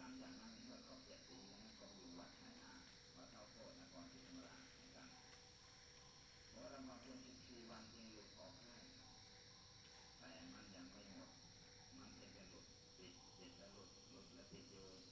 งจากนั้นเมื่อครบ7 ปีแล้วก็อยู่วัดชายนาวัดเท่าโคตรนครศรีธรรมราชเหมือนกันเพราะเรามาเพียง14 วันจึงหลุดออกได้แต่มันยังไม่หมดมันเป็นหลุดติดแล้วหลุดแล้วติดอยู่